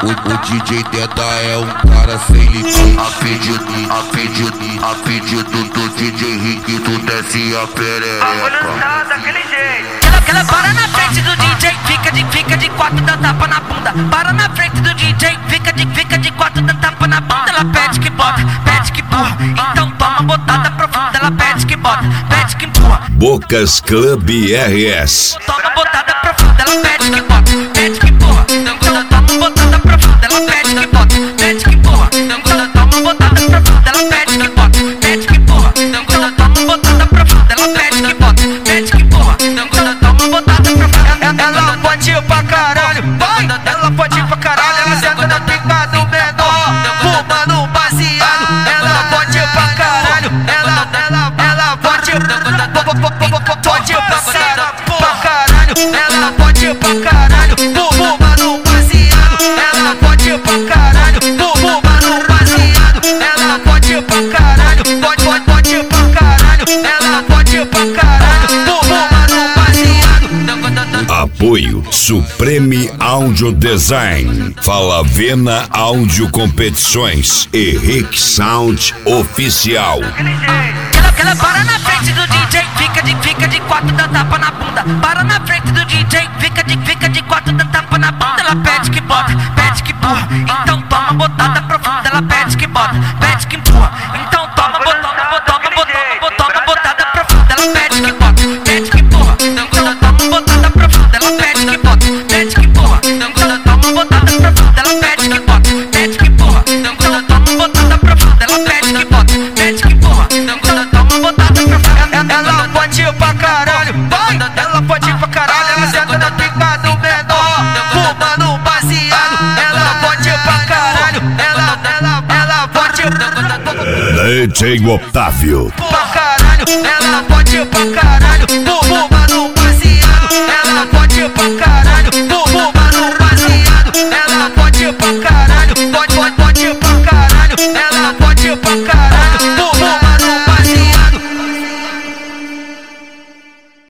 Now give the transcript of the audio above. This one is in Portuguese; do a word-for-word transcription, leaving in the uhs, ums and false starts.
O, o D J Teta é um cara sem limite. A pedido, a pedido, a pedido do D J Rick, tu desce a perereca. Daquele jeito. Ela, ela para na frente do D J, fica de, fica de quatro, dá tapa na bunda. Para na frente do D J, fica de, fica de quatro, dá tapa na bunda. Ela pede que bota, pede que empurra. Então toma botada profunda. Ela pede que bota, pede que empurra. Bocas Club R S. Toma botada profunda. Ela pede que bota, pede que empurra. Então toma botada profunda. Ela pede que bota, pede que empurra. Então toma botada profunda. Ela pede que bota, pede que empurra. Então toma botada profunda. Ela pede que bota, pede que empurra. Então toma botada profunda. Ela pode ir pra caralho, vai. Ela pode ir pra caralho. Ela senta na pica do menor, fumando baseado. Ela pode ir pra caralho. Ela, ela, ela pode ir, pode ir pra caralho. Ela pode ir pra caralho, fumando baseado. Ela pode ir pra caralho, fumando baseado. Ela pode ir pra caralho, pode, pode, pode ir pra caralho. Ela pode ir pra caralho, fumando baseado. Apoio Supreme Audio Design, Falavena Áudio Competições e Rick Sound Oficial. Ela, ela para na frente do D J, fica de, fica de quatro, dá tapa na bunda. Para na frente do D J, fica de, fica de quatro, dá tapa na bunda. Ela pede que bota, pede que empurra. Então toma botada profunda. Ela pede que bota, pede que empurra. Então toma botada, toma botada, toma botada profunda. Ela pede que bota, pede que empurra. Então toma botada profunda. Ela pede que bota, pede que empurra. Então toma botada profunda. Ela pede que bota, pede que empurra. Então toma botada profunda. Ela pede que bota, pede que empurra. Então toma botada profunda. Ela pode ir pra caralho, vai. Ela pode ir pra caralho. Ela senta na pica do menor, fumando baseado. Ela pode ir pra caralho. Ela, ela, ela pode ir D J Otávio. pra caralho. Ela pode ir pra caralho.